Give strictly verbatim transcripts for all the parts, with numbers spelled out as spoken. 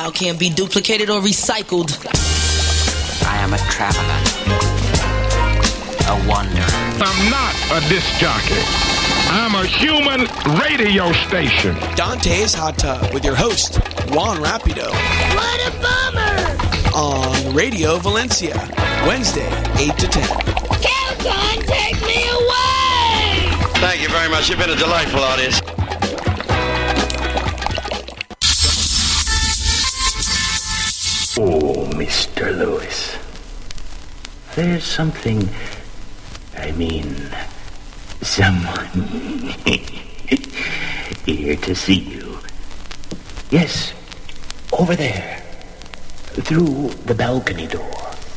style can't be duplicated or recycled. I am a traveler, a wanderer. I'm not a disc jockey. I'm a human radio station. Dante's Hot Tub with your host, Juan Rapido. What a bummer! On Radio Valencia, Wednesday, eight to ten. Kelton, take me away! Thank you very much. You've been a delightful audience. Oh, Mister Lewis. There's something... I mean... someone... here to see you. Yes, over there. Through the balcony door.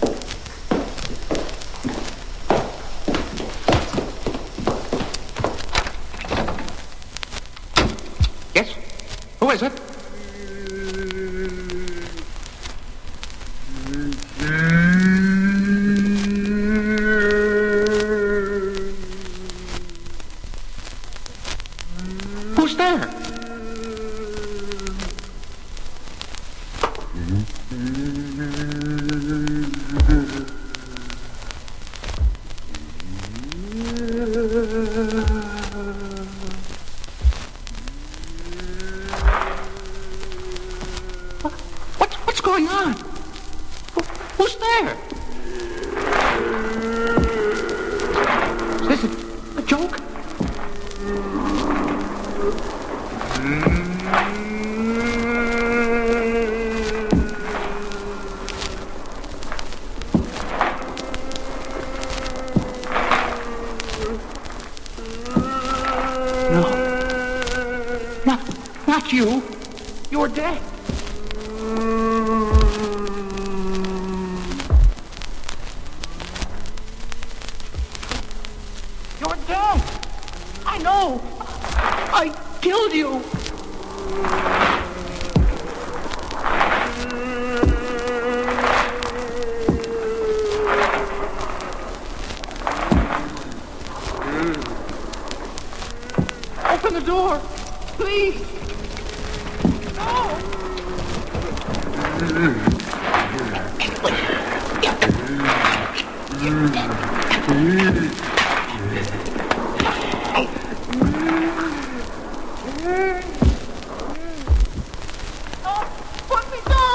Yes? Who is it? Who's there? What, what's going on? Who, who's there? Is this a, a joke? No. Not, not you. You're dead. You're dead. I know. I killed you. Open the door, please. No. Put me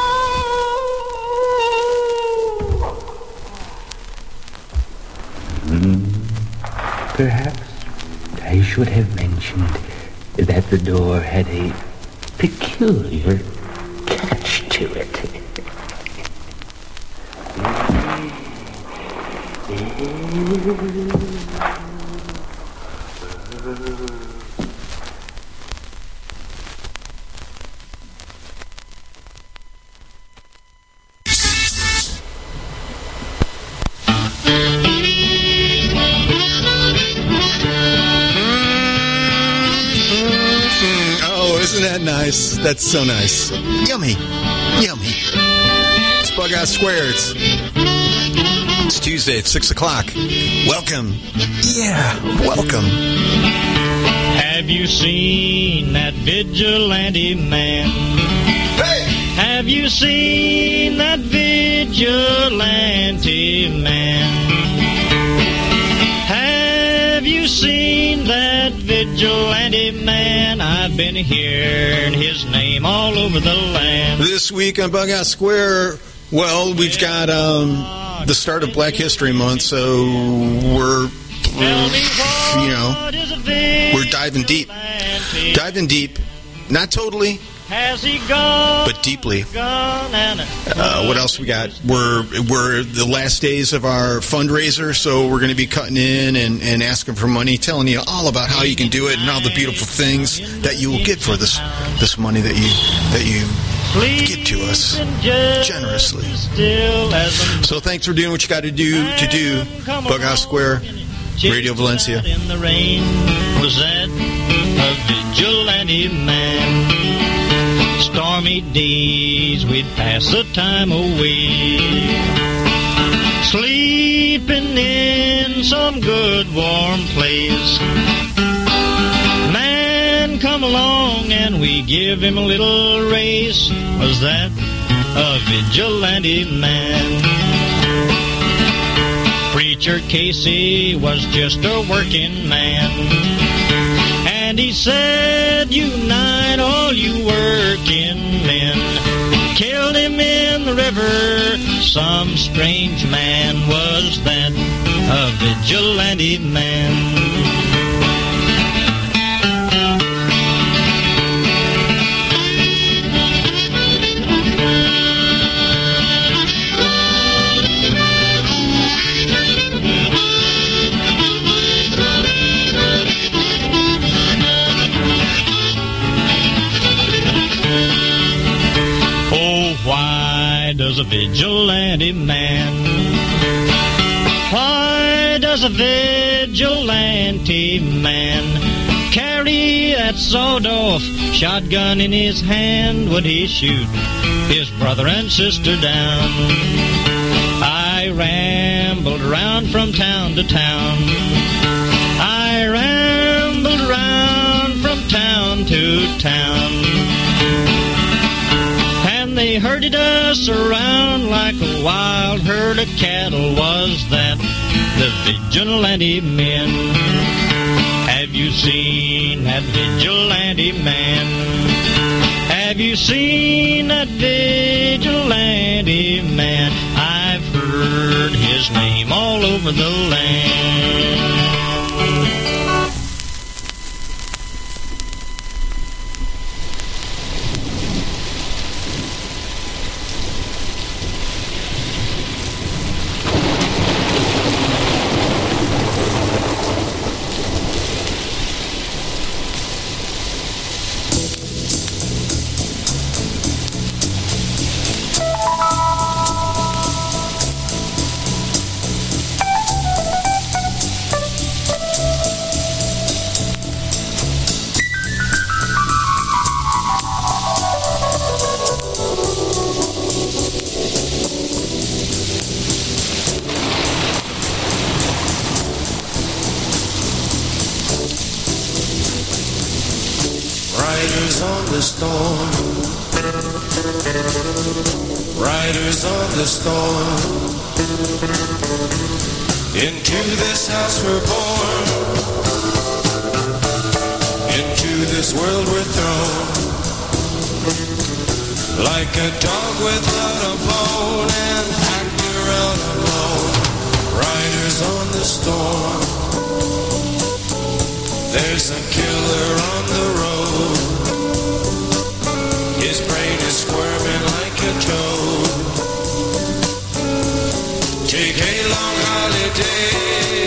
Perhaps I should have mentioned that the door had a peculiar catch to it. Isn't that nice? That's so nice. Yummy. Yummy. It's Bug Out Square. It's, it's Tuesday at six o'clock. Welcome. Yeah, welcome. Have you seen that vigilante man? Hey! Have you seen that vigilante man? Have you seen that vigilante man? I've been hearing his name all over the land. This week on Bug Out Square, well, we've got um, the start of Black History Month, so we're, we're you know, we're diving deep. Diving deep. Not totally, Has he gone? but deeply. Gone and Uh, what else we got? We're we're the last days of our fundraiser, so we're going to be cutting in and, and asking for money, telling you all about how you can do it and all the beautiful things that you will get for this this money that you that you give to us generously. So thanks for doing what you got to do to do. Bug Out Square, Radio Valencia. In the rain was that a vigilante man. Stormy days we'd pass the time away, sleeping in some good warm place. Man come along and we give him a little race. Was that a vigilante man? Preacher Casey was just a working man, and he said, unite all you working men. Killed him in the river. Some strange man was that, a vigilante man. Does a vigilante man, why does a vigilante man carry that sawed-off shotgun in his hand? Would he shoot his brother and sister down? I rambled around from town to town. I rambled around from town to town. They herded us around like a wild herd of cattle. Was that the vigilante men? Have you seen that vigilante man? Have you seen that vigilante man? I've heard his name all over the land. Riders on the storm, riders on the storm. Into this house we're born, into this world we're thrown. Like a dog without a bone and packed around alone. Riders on the storm. There's a killer on the road. His brain is squirming like a toad. Take a long holiday.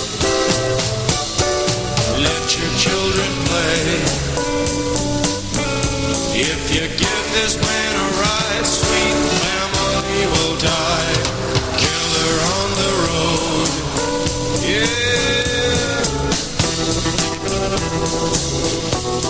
Let your children play. If you give this man a ride, sweet family will die. Killer on the road. Yeah.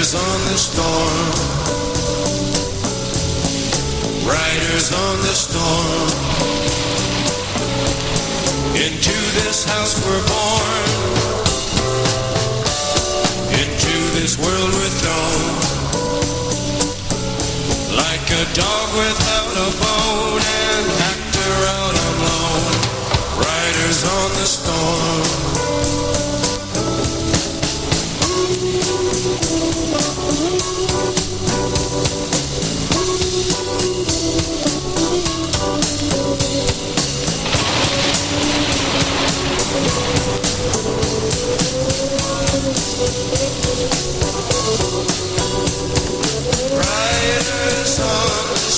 Riders on the storm. Riders on the storm. Into this house we're born. Into this world we're thrown. Like a dog without a bone, an actor out alone. Riders on the storm. Riders on the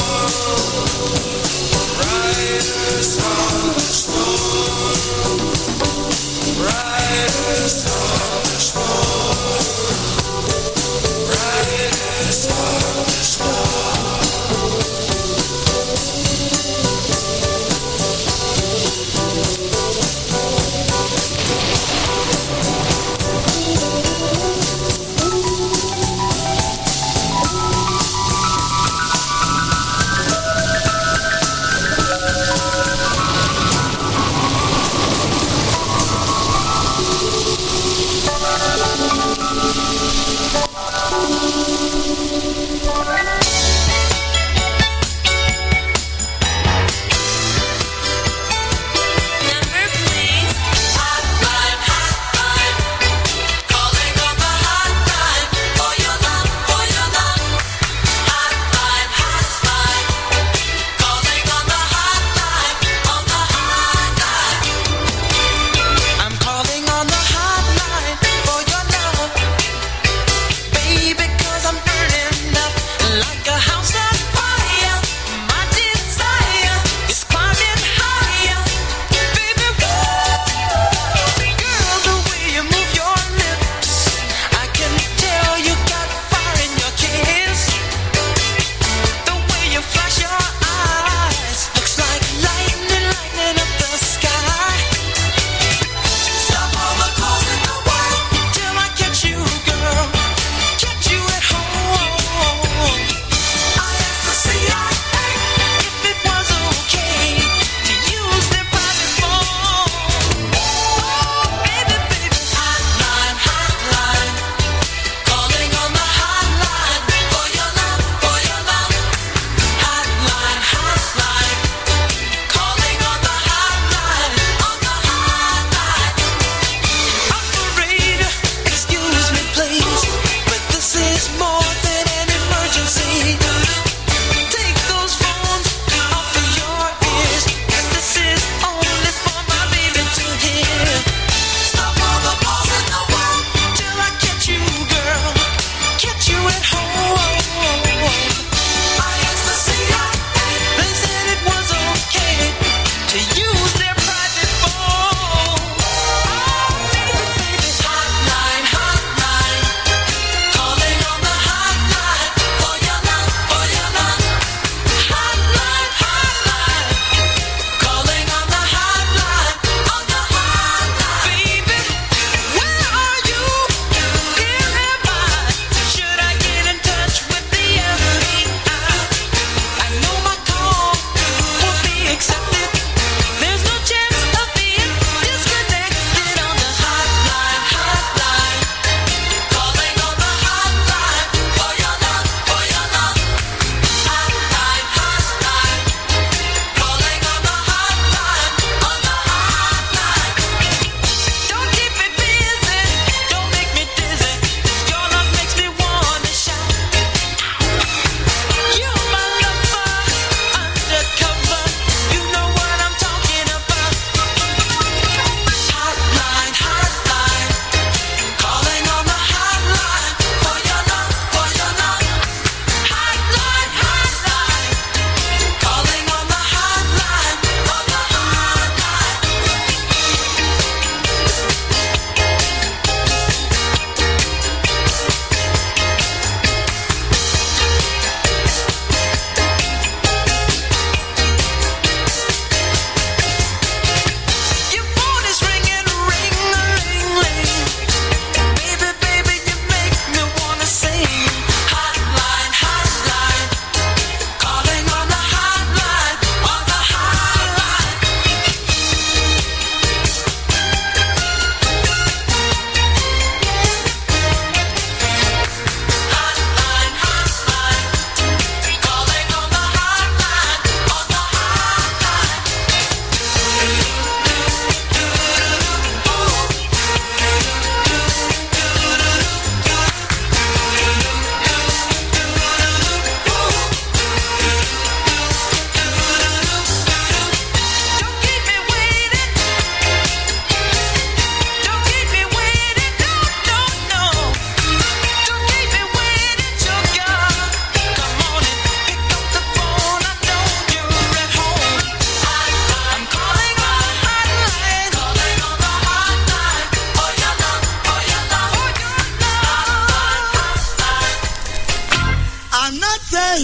storm. Riders on the storm.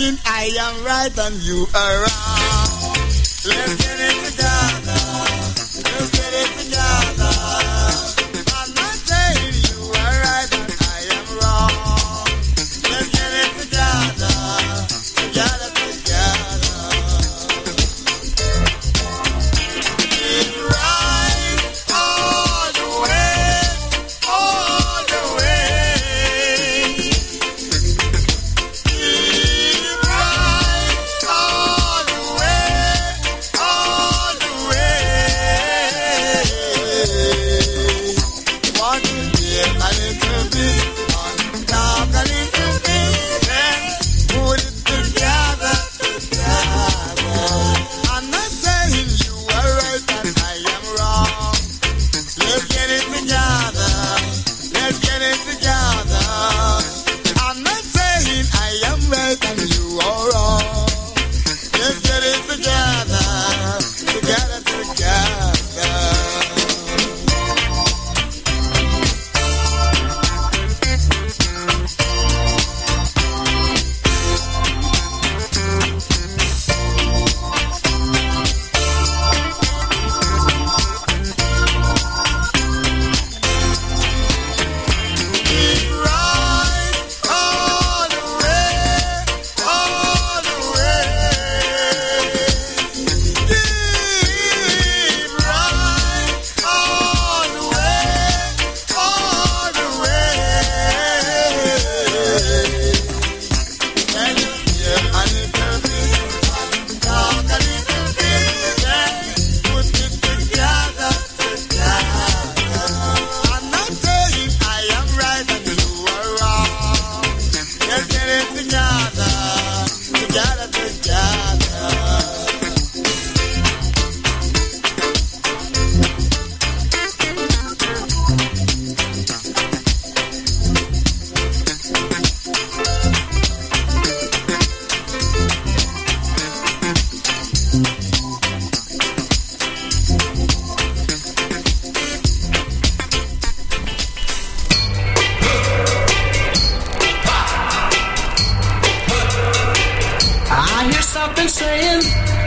saying I am right and you are wrong. Let's get it together. Let's get it together. I'm not saying you are right and I am wrong. Let's get it together. Together, together. It's right all the way, all the way. It's right all the way, all the way. Want to get a little bit, want to talk a little bit, then put it together, together. I'm not saying you are right and I am wrong. Let's get it together. Let's get it together. I'm not saying I am right and you are wrong. Let's get it together. Together, together. It's right all the way, all the way. It's right all the way, all the way. And you hear a little bit, talk a little bit, then put it together, together. I'm not saying I am right and you are wrong. Let's get it together, together, together. I hear something saying,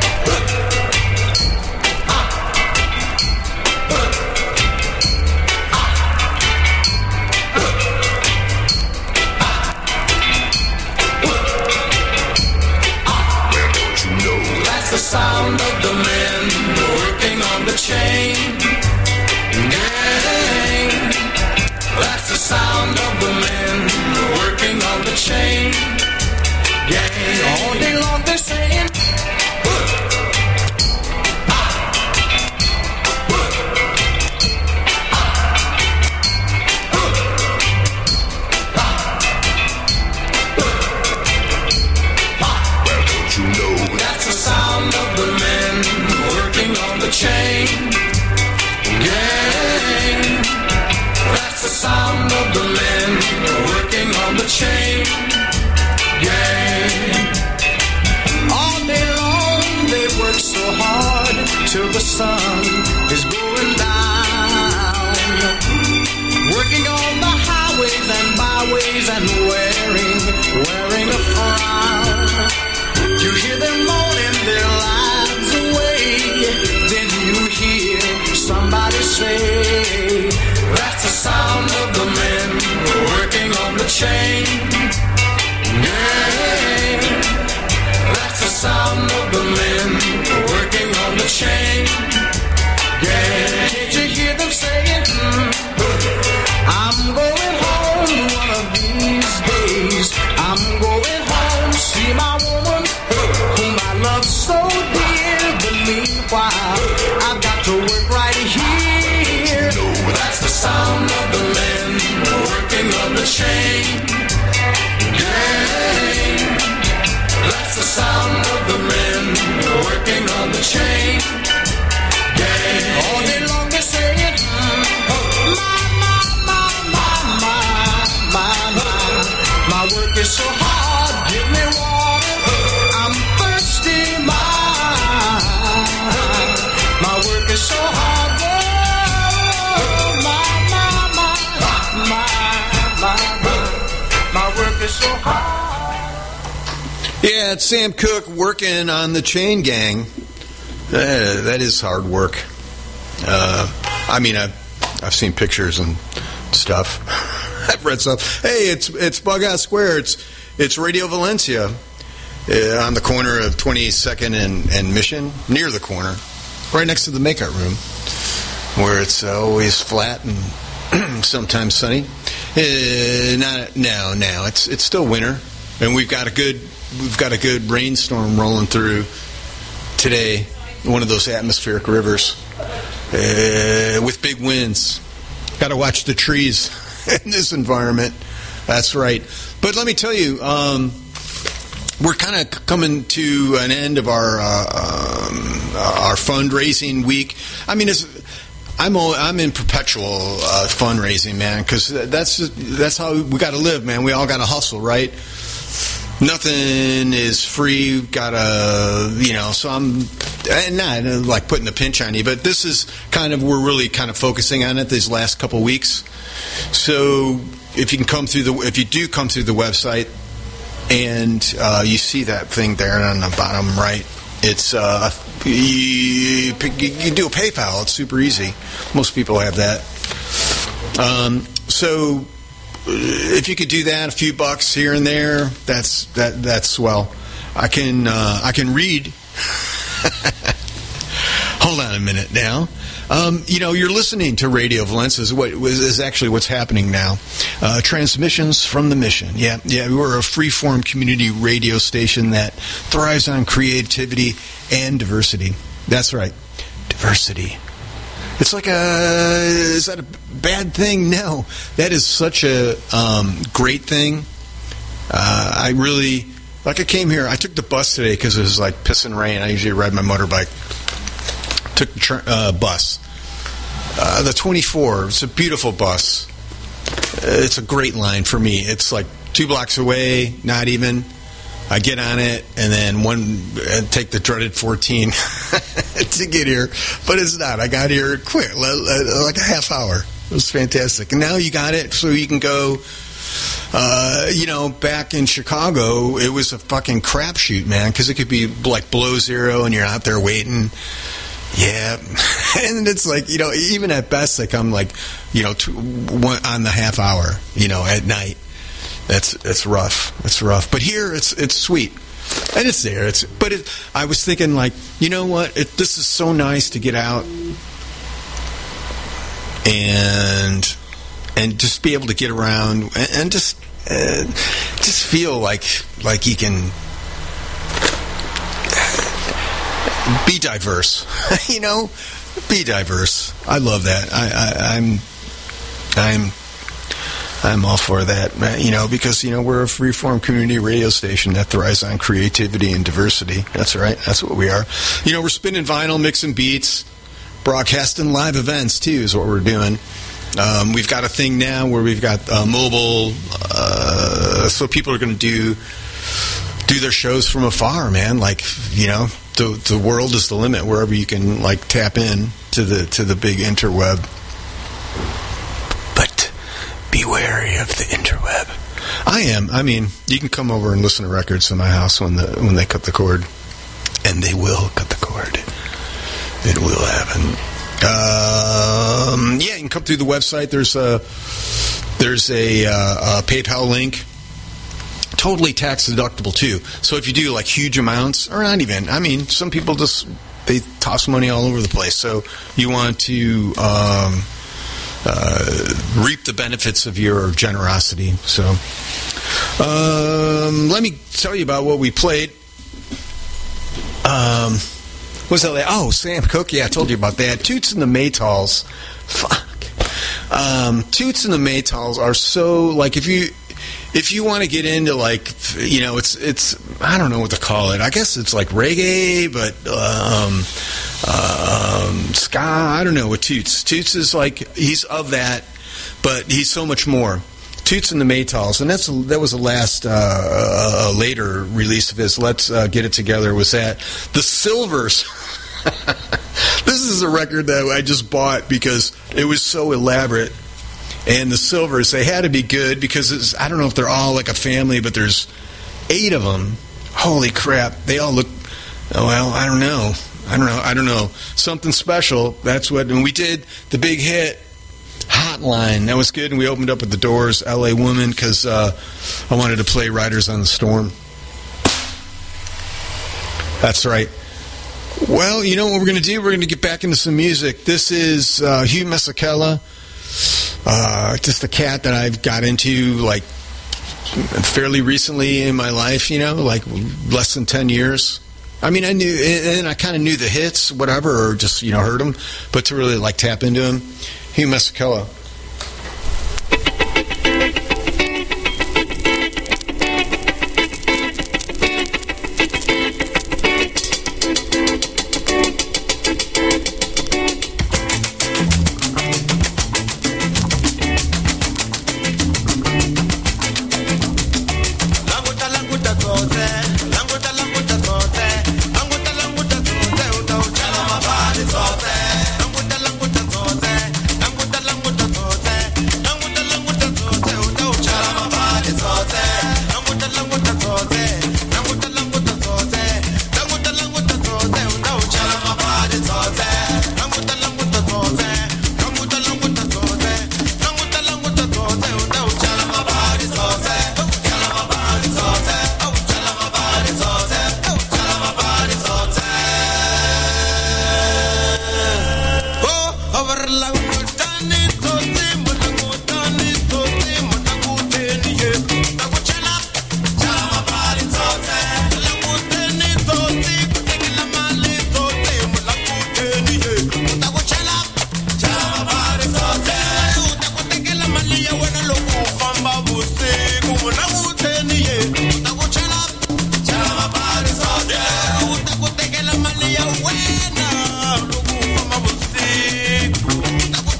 that's the sound of the men working on the chain gang. That's the sound of the men working on the chain gang. All day long they're saying, that's the sound of the men working on the chain gang. That's the sound of the men working on the chain gang. All day long they work so hard till the sun is going down. Working on the highways and byways and wearing, wearing a frown. You hear them moaning their lives away. Then you hear somebody say, that's the sound of the men working on the chain gang. That's the sound of the men working on the chain gang. Can't you hear them saying, I'm going home one of these days. I'm going home, see my woman whom I love so dear. But meanwhile, I've got to work right here. That's the sound of the men working on the chain gang. That's the sound of the men working on the chain gang. All day long they're saying, my, my, my, my, my, my, my, my work is so hard, give me water, I'm thirsty, my, my work is so hard, oh, my, my, my, my, my, my, my work is so hard. Yeah, Yeah, it's Sam Cooke working on the Chain Gang. Uh, that is hard work. Uh, I mean, I've, I've seen pictures and stuff. I've read stuff. Hey, it's it's Bug Out Square. It's it's Radio Valencia uh, on the corner of twenty-second and, and Mission, near the corner, right next to the makeup room, where it's uh, always flat and sometimes sunny. Uh, not now, now it's it's still winter, and we've got a good we've got a good rainstorm rolling through today. One of those atmospheric rivers uh, with big winds. Got to watch the trees in this environment. That's right. But let me tell you, um, we're kind of coming to an end of our uh, um, our fundraising week. I mean, it's, I'm all, I'm in perpetual uh, fundraising, man, because that's that's how we got to live, man. We all got to hustle, right? Nothing is free. Gotta, you know. So I'm not like putting the pinch on you, but this is kind of we're really kind of focusing on it these last couple of weeks. So if you can come through the, if you do come through the website, and uh, you see that thing there on the bottom right, it's uh, you, you can do a PayPal. It's super easy. Most people have that. Um, so. If you could do that, a few bucks here and there, that's that that's swell. I can uh, I can read. Hold on a minute now. Um, you know, you're listening to Radio Valencia. Is what is actually what's happening now. Uh, transmissions from the mission. Yeah, yeah. We're a free-form community radio station that thrives on creativity and diversity. That's right, diversity. It's like a, is that a bad thing? No. That is such a um, great thing. Uh, I really, like I came here, I took the bus today because it was like pissing rain. I usually ride my motorbike. Took the tr- uh, bus. Uh, the twenty-four, it's a beautiful bus. It's a great line for me. It's like two blocks away, not even. I get on it, and then one uh, take the dreaded fourteen to get here. But it's not. I got here quick, like a half hour. It was fantastic. And now you got it, so you can go, uh, you know, back in Chicago, it was a fucking crapshoot, man, because it could be like below zero, and you're out there waiting. Yeah. And it's like, you know, even at best, like I'm like, you know, two, one, on the half hour, you know, at night. That's that's rough. That's rough. But here, it's it's sweet, and it's there. It's but it, I was thinking, like, you know what? It, this is so nice to get out and and just be able to get around and, and just uh, just feel like like you can be diverse. You know, be diverse. I love that. I, I I'm I'm. I'm all for that, you know, because, you know, we're a free-form community radio station that thrives on creativity and diversity. That's right. That's what we are. You know, we're spinning vinyl, mixing beats, broadcasting live events, too, is what we're doing. Um, we've got a thing now where we've got uh, mobile, uh, so people are going to do do their shows from afar, man. Like, you know, the the world is the limit wherever you can, like, tap in to the to the big interweb. Be wary of the interweb. I am. I mean, you can come over and listen to records in my house when the when they cut the cord, and they will cut the cord. It will happen. Um, yeah, you can come through the website. There's a there's a, uh, a PayPal link. Totally tax deductible too. So if you do like huge amounts, or not even, I mean, some people just they toss money all over the place. So you want to. Um, Uh, reap the benefits of your generosity. So, um, let me tell you about what we played. Um, what's that? Oh, Sam Cooke. Yeah, I told you about that. Toots and the Maytals. Fuck. Um, Toots and the Maytals are so, like, if you if you want to get into, like, you know, it's it's I don't know what to call it. I guess it's like reggae, but um, um, ska. I don't know what Toots. Toots is like he's of that, but he's so much more. Toots and the Maytals, and that's that was the last uh, uh, later release of his. Let's uh, Get It Together. Was that the Silvers? This is a record that I just bought because it was so elaborate. And the Silvers, they had to be good because it's, I don't know if they're all like a family, but there's eight of them Holy crap. They all look, oh, well, I don't know. I don't know. I don't know. Something special. That's what, and we did the big hit, Hotline. That was good, and we opened up with the Doors, L A Woman, because uh, I wanted to play Riders on the Storm. That's right. Well, you know what we're going to do? We're going to get back into some music. This is uh, Hugh Masekela, uh, just a cat that I've got into, like, fairly recently in my life, you know, like less than ten years. I mean, I knew, and I kind of knew the hits, whatever, or just, you know, heard them, but to really, like, tap into them, Hugh Masekela. Buena, look for my music.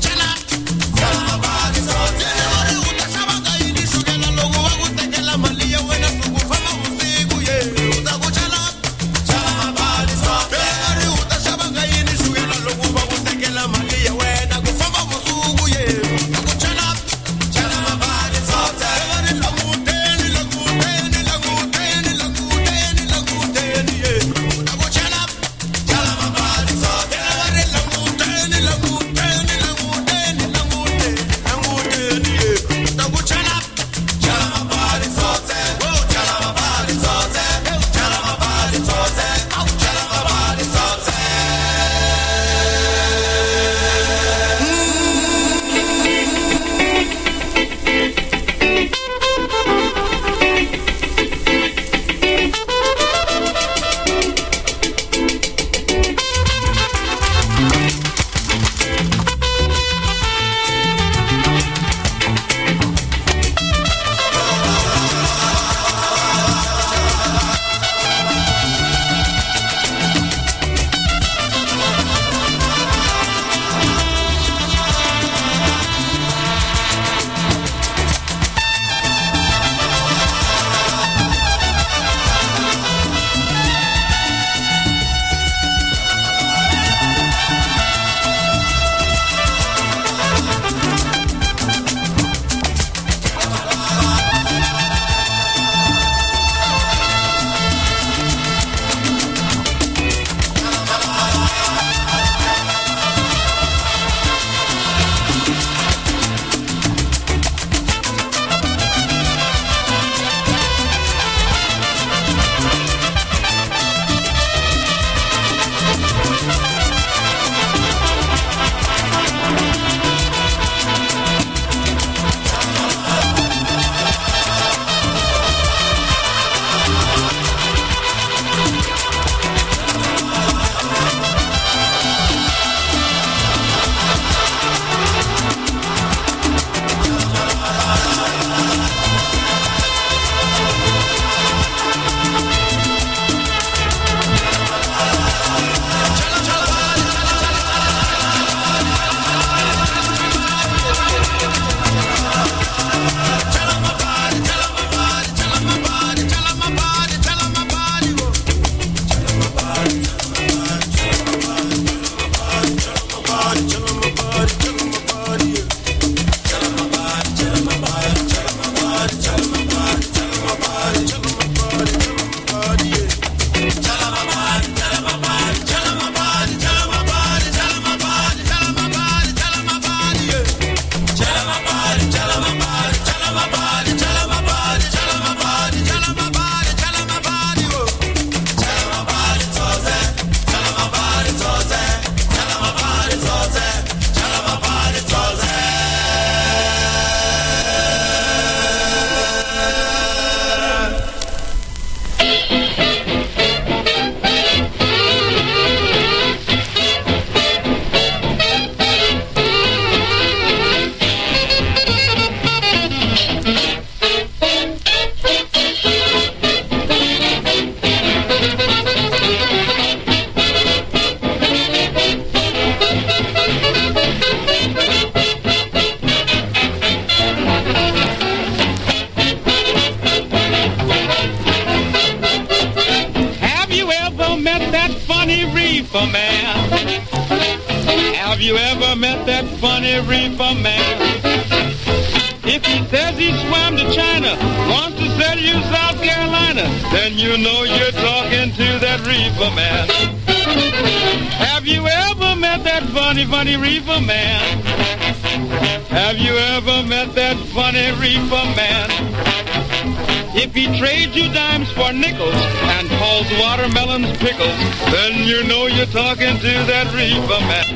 ever met that funny reefer man? If he says he swam to China, wants to sell you South Carolina, then you know you're talking to that reefer man. Have you ever met that funny, funny reefer man? Have you ever met that funny reefer man? If he trades you dimes for nickels and calls watermelons pickles, then you know you're talking to that reefer man.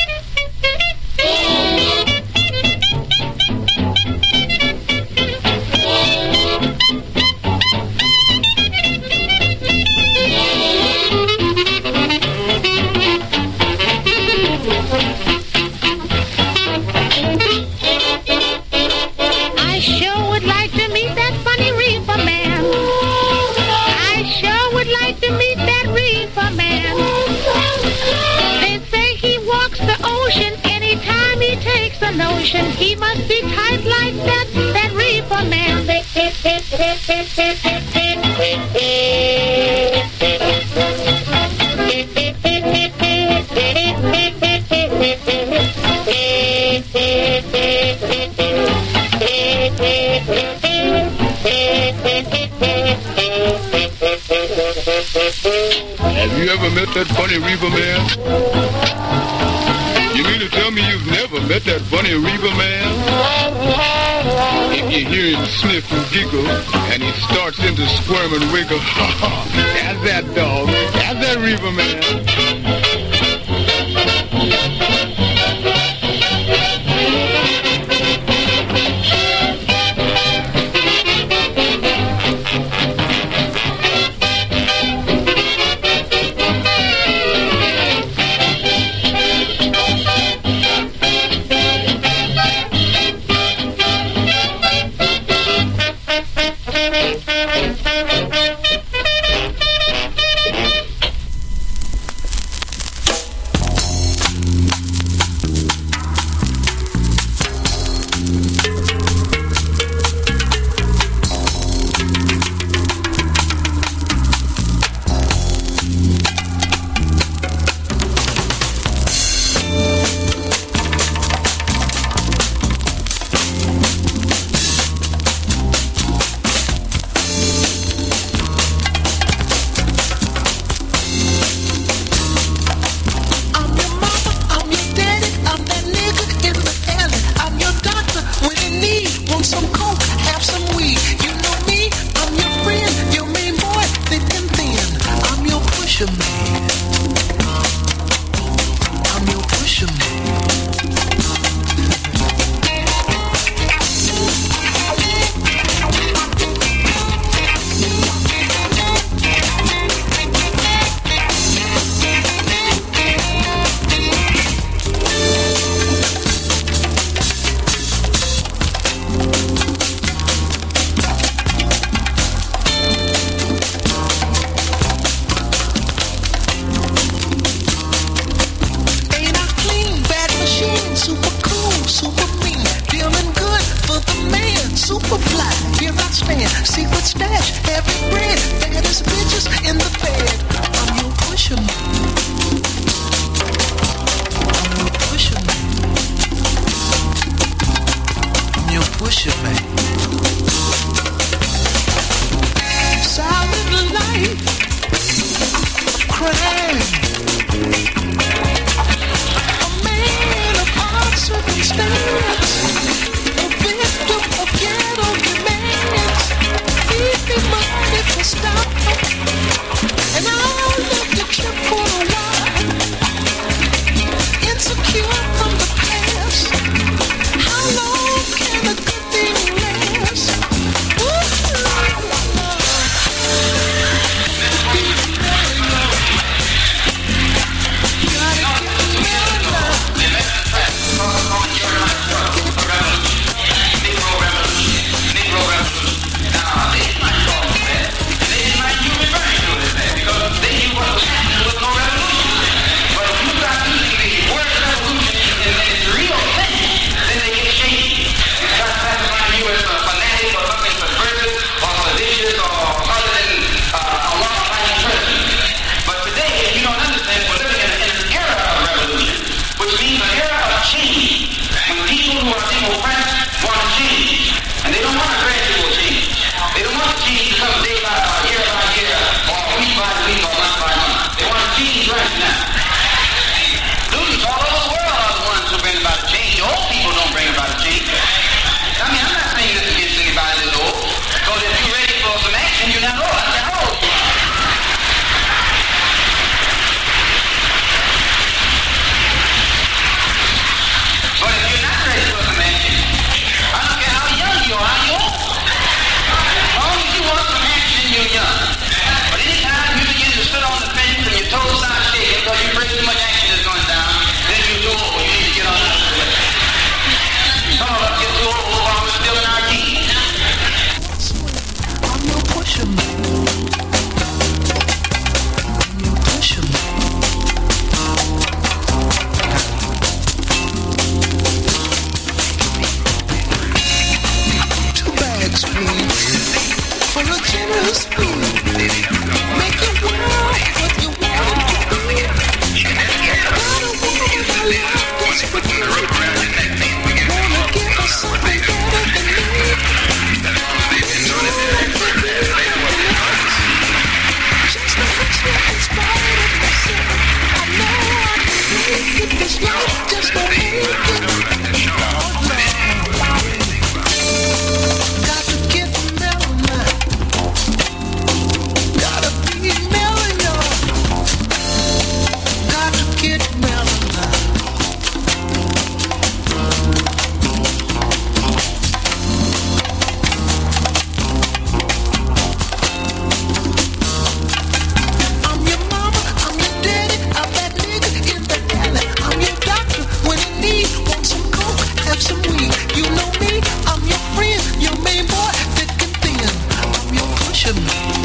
I sure would like to meet that funny reefer man. I sure would like to meet that reefer man. They say he walks the ocean anytime he takes a notion. He must be tight like that, that reefer man. Have you ever met that funny reefer man? You mean to tell me you've never met that funny reefer man? If you hear him sniff and giggle, and he starts into squirm and wiggle, ha ha, that's that dog, that's that reefer man. for a generous fee. Make your world what you want it to be. Got a woman I love desperately. Wanna give her something better than me. Just a picture inspired of myself. I know I can make it. This life just don't make it. Got to get mellow now. Gotta be mellow, y'all. Got to get mellow now. I'm your mama, I'm your daddy, I'm that nigga in the alley. I'm your doctor when in need. Want some coke, have some weed. You know me, I'm your friend, your main boy, thick and thin. I'm your pusher man.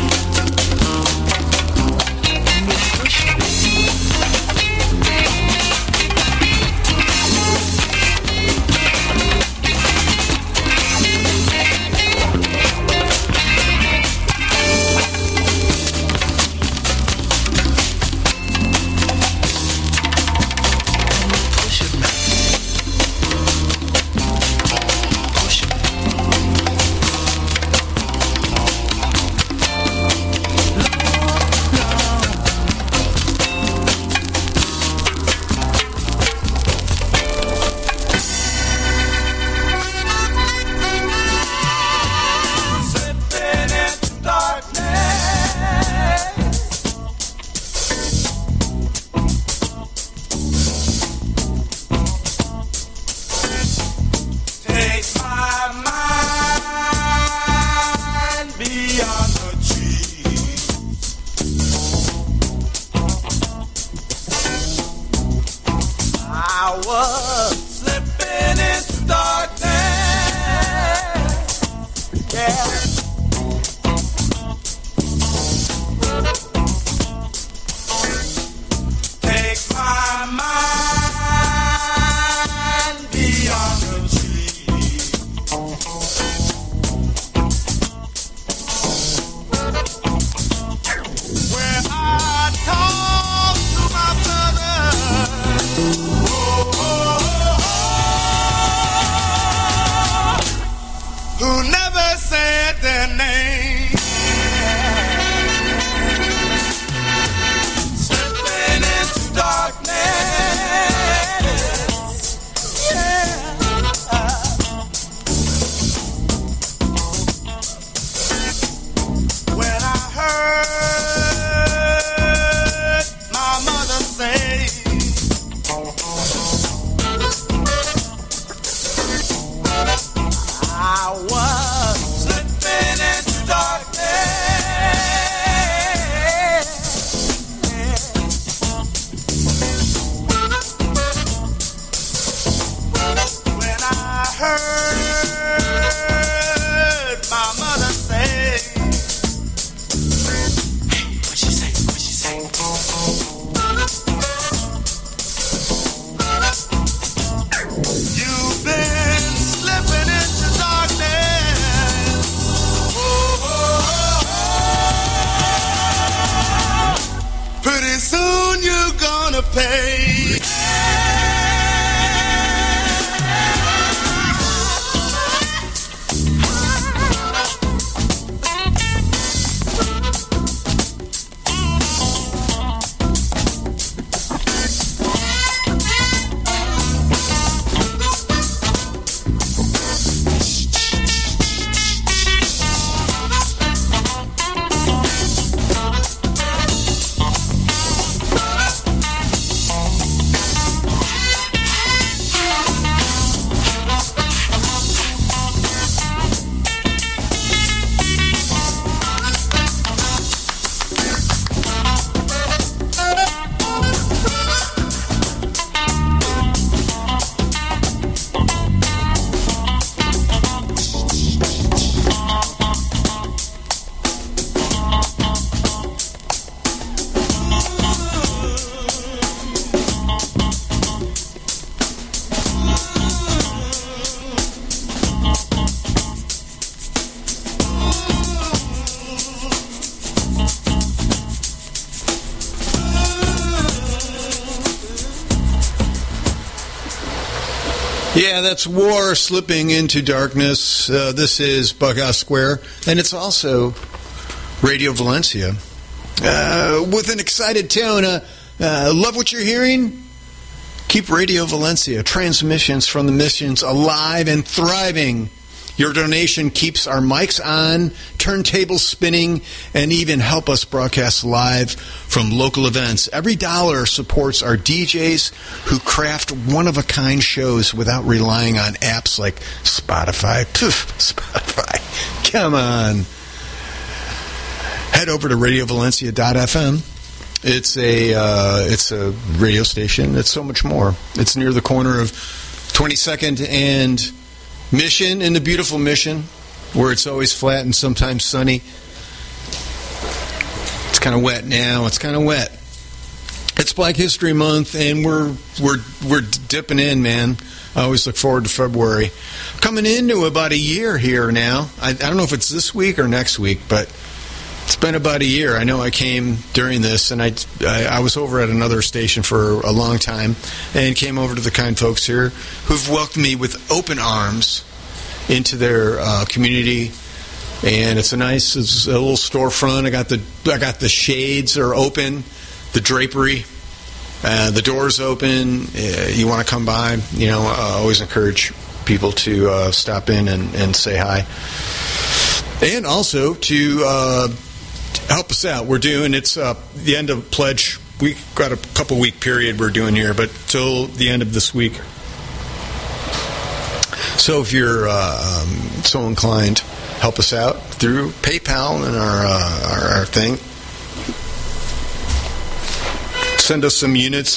I'm your pusher man. Take my mind beyond the trees. I was slipping into darkness. Yeah. Take my mind beyond the trees. Where I talk to my brother. Oh, oh, oh. Yeah, that's War Slipping into Darkness. Uh, this is Bughouse Square, and it's also Radio Valencia. Uh, with an excited tone, uh, uh, love what you're hearing? Keep Radio Valencia transmissions from the missions alive and thriving. Your donation keeps our mics on, turntables spinning, and even help us broadcast live from local events. Every dollar supports our D Js who craft one-of-a-kind shows without relying on apps like Spotify. Poof, Spotify. Come on. Head over to radio valencia dot f m. It's a uh, it's a radio station. It's so much more. It's near the corner of twenty-second and Mission, in the beautiful Mission, where it's always flat and sometimes sunny. It's kind of wet now. It's kind of wet. It's Black History Month, and we're we're we're dipping in, man. I always look forward to February. Coming into about a year here now. I, I don't know if it's this week or next week, but it's been about a year. I know I came during this, and I, I, I was over at another station for a long time, and came over to the kind folks here who've welcomed me with open arms into their uh, community. And it's a nice, it's a little storefront. I got the I got the shades are open, the drapery, uh, the doors open. Uh, you want to come by? You know, I always encourage people to uh, stop in and, and say hi, and also to. Uh, Help us out. We're doing, it's uh, the end of pledge. We got a couple week period we're doing here, but till the end of this week. So if you're uh, um, so inclined, help us out through PayPal and our, uh, our, our thing. Send us some units.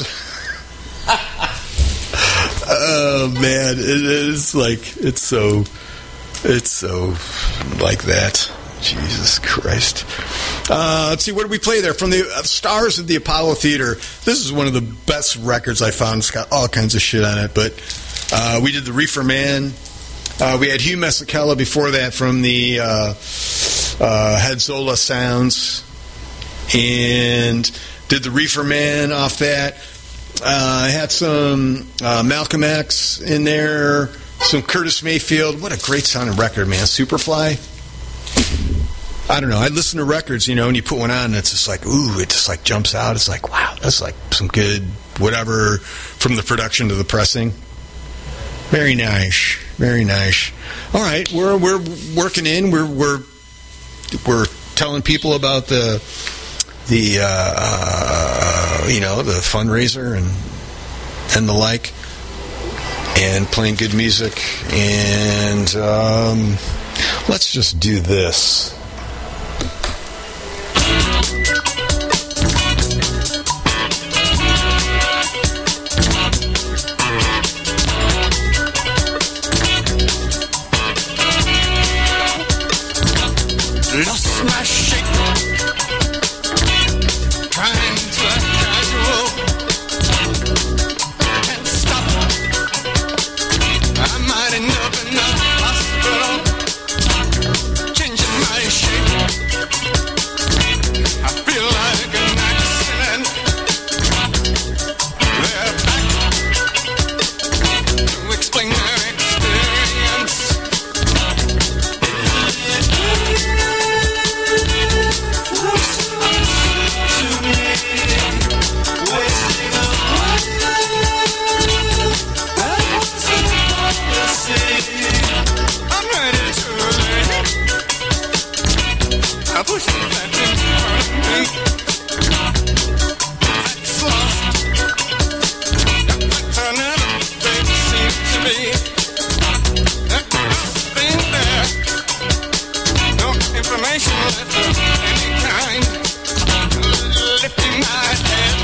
Oh man, it is like, it's so, it's so like that. Jesus Christ. Uh, let's see, what did we play there? From the uh, Stars of the Apollo Theater. This is one of the best records I found. It's got all kinds of shit on it, but uh, we did the Reefer Man. Uh, we had Hugh Masekela before that from the uh, uh, Hadzola Sounds, and did the Reefer Man off that. Uh, I had some uh, Malcolm X in there, some Curtis Mayfield. What a great sounding record, man. Superfly. I don't know. I listen to records, you know, and you put one on, and it's just like, ooh, it just like jumps out. It's like, wow, that's like some good whatever from the production to the pressing. Very nice, very nice. All right, we're we're working in. We're we're we're telling people about the the uh, uh, you know, the fundraiser and and the like, and playing good music. And um, let's just do this. Lost my shape, trying to act casual, can't stop. I might end up in the hospital, changing my shape. I feel like an accident. They're back to explain their experience. I'm ready to learn. I push the facts in front of me. Facts lost. Facts are never they seem to be. Nothing there. No information left of any kind. Lifting my head.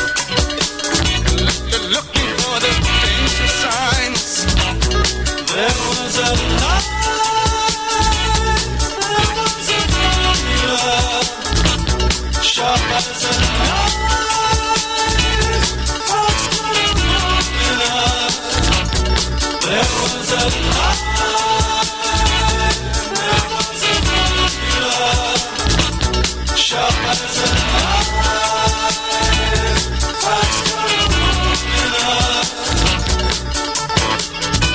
Looking for the danger signs. There was a light, there was a formula, sharp as a knife, fox got a formula. There was a light, there was a formula, sharp as a knife, fox got a formula.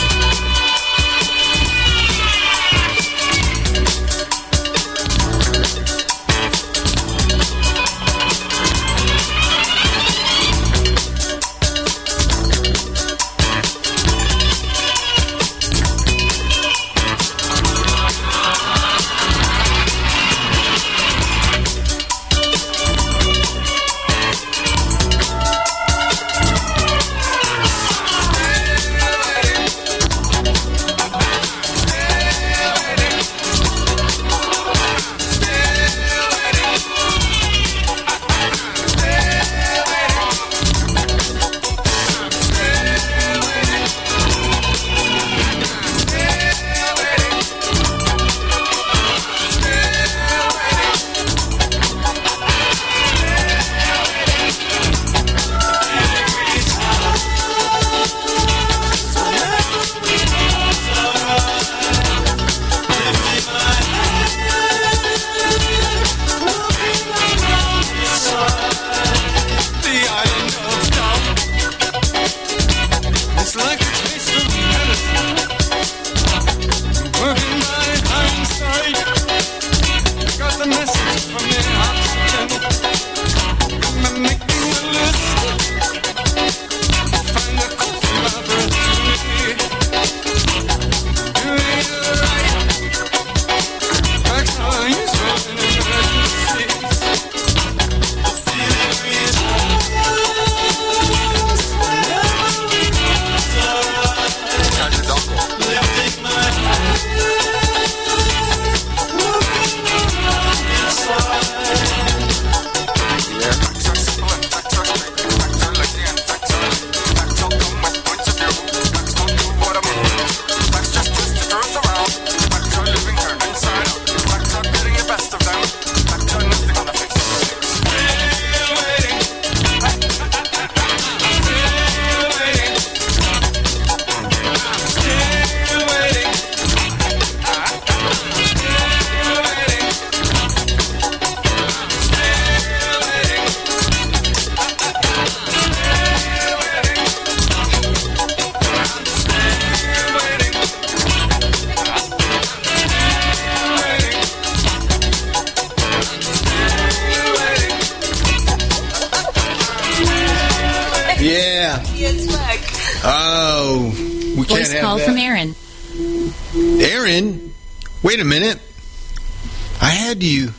We can't Voice have call that. from Aaron. Aaron, wait a minute. I had you.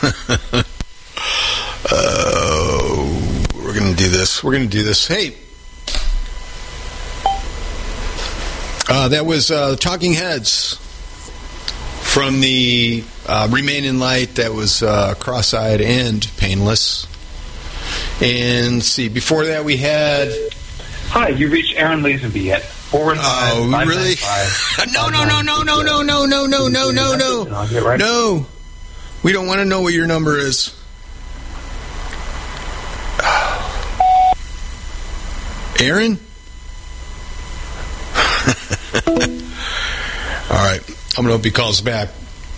Oh, we're going to do this. We're going to do this. Hey. Uh, that was uh, Talking Heads from the uh, Remain in Light. That was uh, Cross-Eyed and Painless. And let's see, before that we had... Hi, you reached Aaron Lazenby at four one five, Oh, five really? nine five. No, no, no, no, no, no, no, no, no, no, no, no. I'll get right. No. We don't want to know what your number is. Aaron? All right. I'm going to hope he calls back.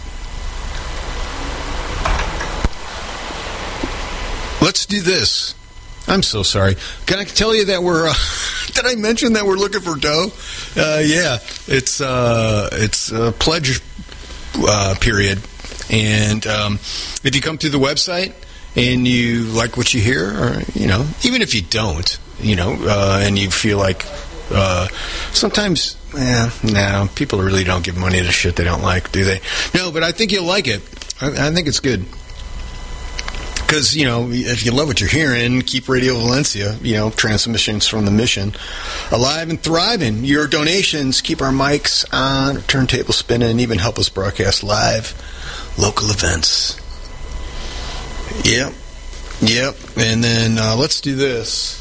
Let's do this. I'm so sorry. Can I tell you that we're... Uh, did I mention that we're looking for dough? Uh, yeah. It's uh, it's a pledge uh, period. And um, if you come through the website and you like what you hear, or, you know, even if you don't, you know, uh, and you feel like... Uh, sometimes, eh, no, people really don't give money to shit they don't like, do they? No, but I think you'll like it. I, I think it's good. Because, you know, if you love what you're hearing, keep Radio Valencia, you know, transmissions from the mission, alive and thriving. Your donations keep our mics on, turntable spinning, and even help us broadcast live local events. Yep. Yep. And then uh, let's do this.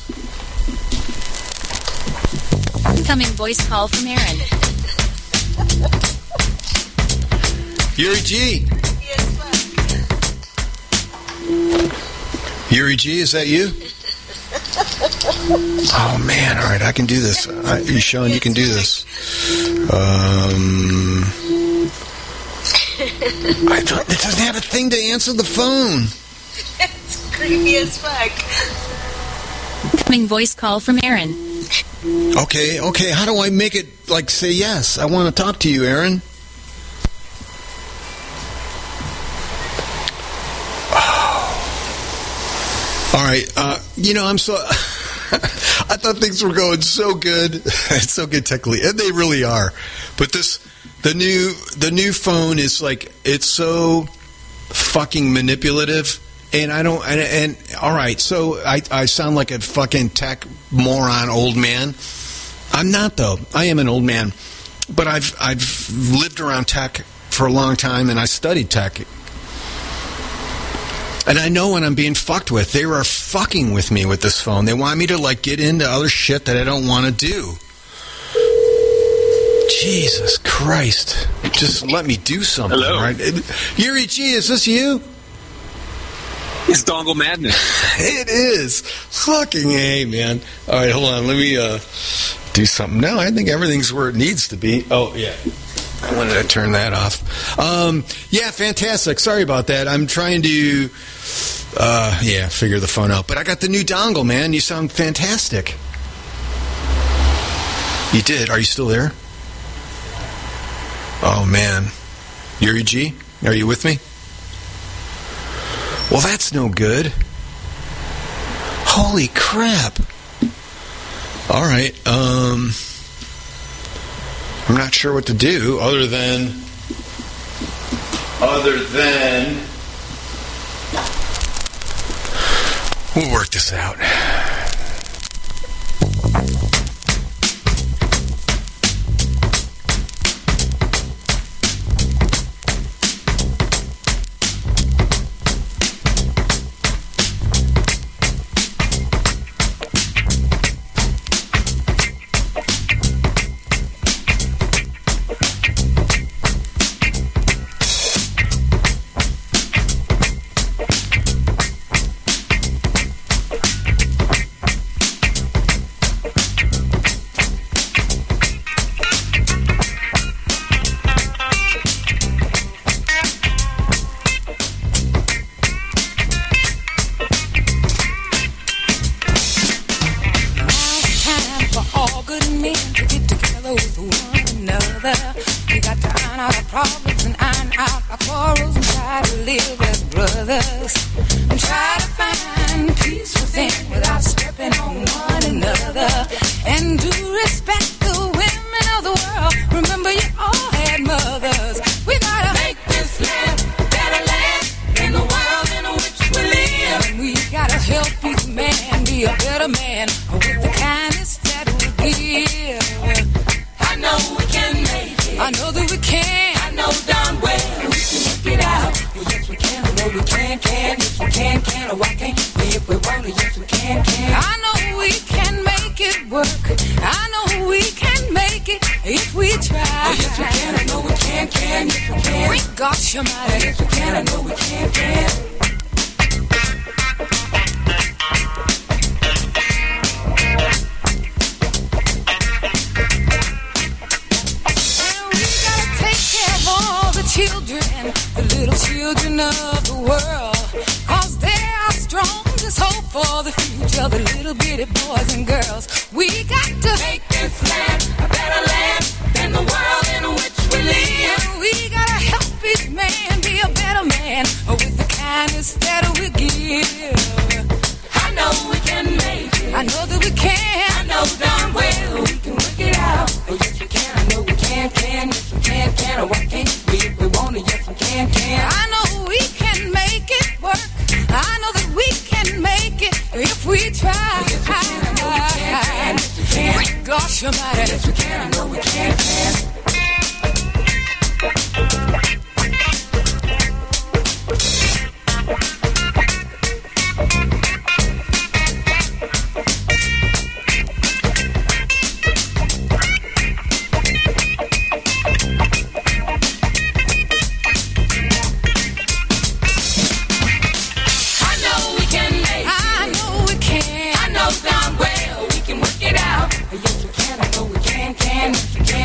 Incoming voice call from Aaron. Yuri G. Yuri G, is that you? Oh, man. All right, I can do this. I, you, Sean, you can do this. Um, I thought it doesn't have a thing to answer the phone. It's creepy as fuck. Incoming voice call from Aaron. Okay, okay. How do I make it, like, say yes? I want to talk to you, Aaron. Oh. All right. Uh, you know, I'm so... I thought things were going so good. It's so good technically. And they really are. But this... The new the new phone is, like, it's so fucking manipulative. And I don't, and, and all right, so I, I sound like a fucking tech moron old man. I'm not, though. I am an old man. But I've I've lived around tech for a long time, and I studied tech. And I know when I'm being fucked with. They are fucking with me with this phone. They want me to, like, get into other shit that I don't want to do. Jesus Christ. Just let me do something, Hello. right? Yuri G, is this you? It's Dongle Madness. It is. Fucking A, man. All right, hold on. Let me uh, do something. No, I think everything's where it needs to be. Oh, yeah. I wanted to turn that off. Um, yeah, fantastic. Sorry about that. I'm trying to, uh, yeah, figure the phone out. But I got the new dongle, man. You sound fantastic. You did. Are you still there? Oh, man. Yuri G, are you with me? Well, that's no good. Holy crap. All right. Um, I'm not sure what to do other than... Other than... We'll work this out. Without stepping on one another, and do respect the women can, yes we can, can, or why can't we if we want to, yes we can, can. I know we can make it work. I know we can make it if we try. Oh, yes we can, I know we can, can, yes we can. We got your mind, yes we can, I know we can, can. Children, the little children of the world, cause they are strongest hope for the future, the little bitty boys and girls. We got to make this land a better land than the world in which we live. We gotta help each man be a better man with the kindness that we give. I know we can make it. I know that we can. I know darn well we can work it out. Oh yes we can. I know we can, can, yes we can, can. Or why can't we if we want to? Yes we can, can. I know we can make it work. I know that we can make it if we try. Oh, yes we can. I know we can, can. Yes we can. Gosh almighty. Yes we can. I know we can.